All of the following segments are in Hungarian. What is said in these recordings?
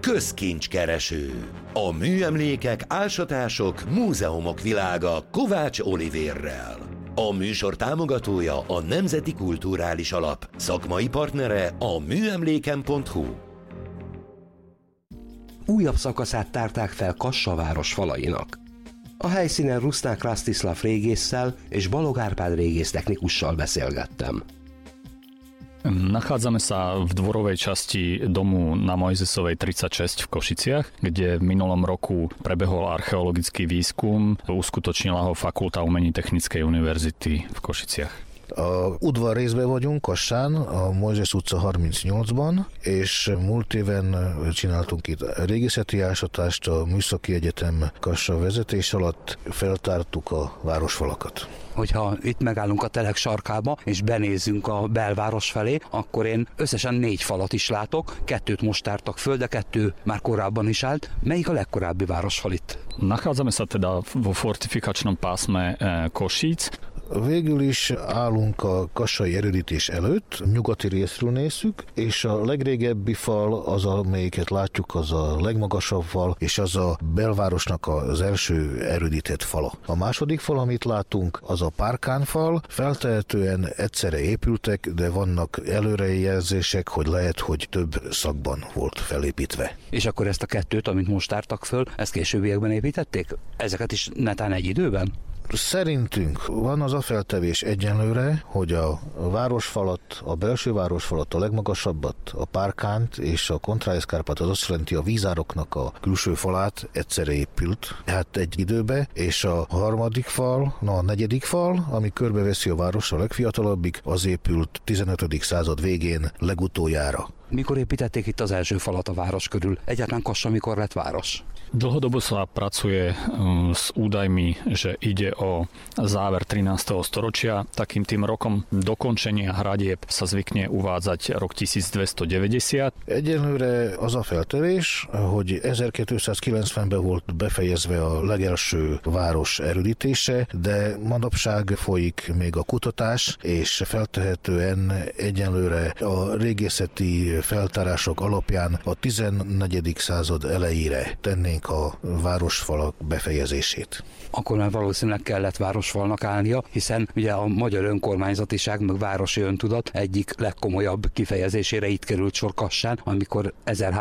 Közkincskereső. A műemlékek, ásatások, múzeumok világa Kovács Olivérrel. A műsor támogatója a Nemzeti Kulturális Alap, szakmai partnere a műemléken.hu. Újabb szakaszát tárták fel Kassa város falainak. A helyszínen Rusnák Rastislav régésszel és Balog Árpád régésztechnikussal beszélgettem. Nachádzame sa v dvorovej časti domu na Mojzesovej 36 v Košiciach, kde v minulom roku prebehol archeologický výskum, uskutočnila ho Fakulta umení Technickej univerzity v Košiciach. A udvar részben vagyunk, Kassán, a Mojzes utca 38-ban, és múlt éven csináltunk itt régészeti ásatást, a Műszaki Egyetem Kassa vezetés alatt feltártuk a városfalakat. Hogyha itt megállunk a telek sarkába, és benézzünk a belváros felé, akkor én összesen 4 falat is látok, 2 most tártak föl, de 2 már korábban is állt. Melyik a legkorábbi városfal itt? Nachádzame sa teda vo fortifikačnom pásme Košíc. Végül is állunk a kassai erődítés előtt, nyugati részről nézzük, és a legrégebbi fal, az amelyiket látjuk, az a legmagasabb fal, és az a belvárosnak az első erődített fala. A második fal, amit látunk, az a párkánfal, feltehetően egyszerre épültek, de vannak előrejelzések, hogy lehet, hogy több szakban volt felépítve. És akkor ezt a 2, amit most tártak föl, ezt későbbiekben építették? Ezeket is netán egy időben? Szerintünk van az a feltevés egyenlőre, hogy a városfalat, a belső városfalat, a legmagasabbat, a párkánt és a kontráeszkárpát, az azt jelenti a vízároknak a külső falát egyszerre épült, hát egy időbe, és a harmadik fal, a negyedik fal, ami körbeveszi a város a legfiatalabbik, az épült 15. század végén legutoljára. Mikor építették itt az első falat a város körül? Egyáltalán Kassa mikor lett város? Dlhodobo sa pracuje s údajmi, že ide o záver 13. storočia. Takým tým rokom dokončenia hradieb sa zvykne uvádzať rok 1290. Egyenlőre az a feltevés, hogy 1290-ben volt befejezve a legelső város erődítése, de manapság folyik még a kutatás, és feltehetően egyenlőre a régészeti feltárások alapján a 14. század elejére tennénk a városfalak befejezését. Akkor már valószínűleg kellett városfalnak állnia, hiszen ugye a magyar önkormányzatiság meg városi öntudat egyik legkomolyabb kifejezésére itt került sor Kassán, amikor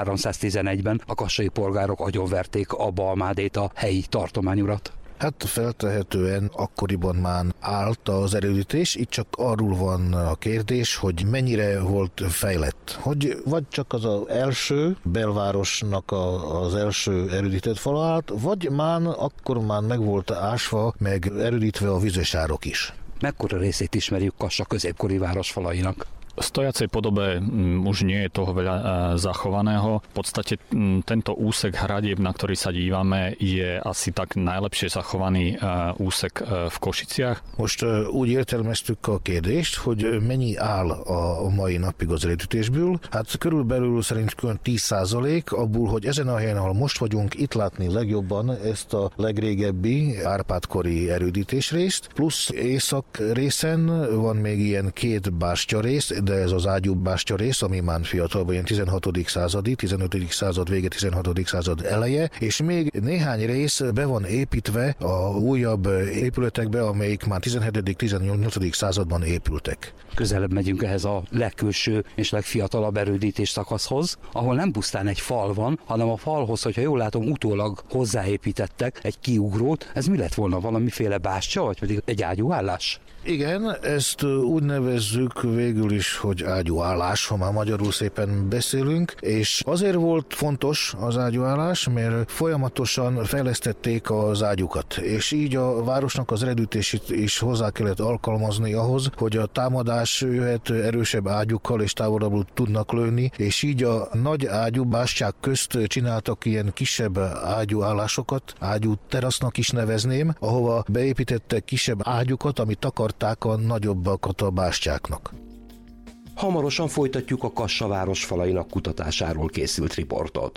1311-ben a kassai polgárok agyonverték a Balmádét, a helyi tartományurat. Hát feltehetően akkoriban már állt az erődítés, itt csak arról van a kérdés, hogy mennyire volt fejlett. Hogy vagy csak az első belvárosnak az első erődített fala állt, vagy akkor már meg volt ásva, meg erődítve a vizesárok is. Mekkora részét ismerjük Kassa középkori városfalainak? V stojacej podobe už nie je toho veľa zachovaného. V podstate tento úsek hradieb, na ktorý sa dívame, je asi tak najlepšie zachovaný úsek v Košiciach. Most úgy értelmeztük a kérdést, hogy mennyi áll a mai napig az erődítésből. Hát körülbelül szerintünk 10% abból, hogy ezen a helyen, ahol most vagyunk, itt látni legjobban ezt a legrégebbi Árpád-kori erődítésrészt, plusz észak részen van még ilyen 2 bástya rész, de ez az ágyúbástya rész, ami már fiatalban ilyen 16. századi, 15. század vége, 16. század eleje, és még néhány rész be van építve a újabb épületekbe, amelyik már 17. 18. században épültek. Közelebb megyünk ehhez a legkülső és legfiatalabb erődítés szakaszhoz, ahol nem pusztán egy fal van, hanem a falhoz, hogyha jól látom, utólag hozzáépítettek egy kiugrót. Ez mi lett volna, valamiféle bástya, vagy pedig egy ágyúállás? Igen, ezt úgy nevezzük végül is, hogy ágyúállás, ha már magyarul szépen beszélünk, és azért volt fontos az ágyúállás, mert folyamatosan fejlesztették az ágyukat, és így a városnak az erődítését is hozzá kellett alkalmazni ahhoz, hogy a támadás jöhet erősebb ágyukkal és távolabbul tudnak lőni, és így a nagy ágyú bástyák közt csináltak ilyen kisebb ágyúállásokat, ágyú terasznak is nevezném, ahova beépítettek kisebb ágyukat, amit takarták a nagyobbakat a bástyáknak. Hamarosan folytatjuk a Kassa városfalainak kutatásáról készült riportot.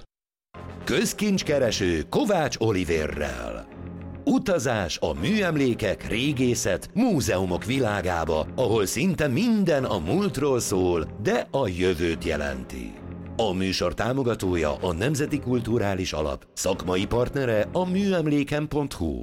Közkincskereső Kovács Olivérrel. Utazás a műemlékek, régészet, múzeumok világába, ahol szinte minden a múltról szól, de a jövőt jelenti. A műsor támogatója a Nemzeti Kulturális Alap, szakmai partnere a műemléken.hu.